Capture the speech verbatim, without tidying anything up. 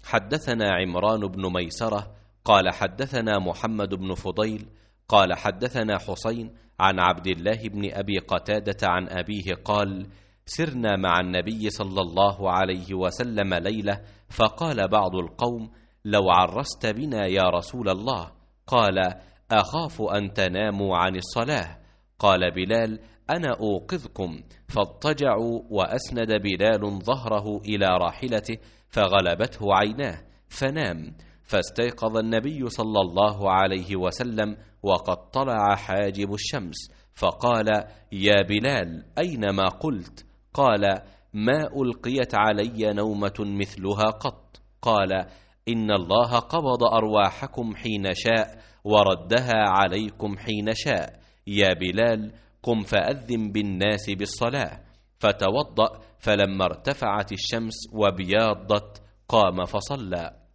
حدثنا عمران بن ميسرة قال حدثنا محمد بن فضيل قال حدثنا حسين عن عبد الله بن أبي قتادة عن أبيه قال: سرنا مع النبي صلى الله عليه وسلم ليلة، فقال بعض القوم: لو عرست بنا يا رسول الله. قال: أخاف أن تناموا عن الصلاة. قال بلال: أنا أوقظكم. فاضطجعوا، وأسند بلال ظهره إلى راحلته فغلبته عيناه فنام، فاستيقظ النبي صلى الله عليه وسلم وقد طلع حاجب الشمس، فقال: يا بلال، أين ما قلت؟ قال: ما ألقيت علي نومة مثلها قط. قال: إن الله قبض أرواحكم حين شاء وردها عليكم حين شاء. يا بلال، قم فأذن بالناس بالصلاة. فتوضأ، فلما ارتفعت الشمس وبياضت قام فصلى.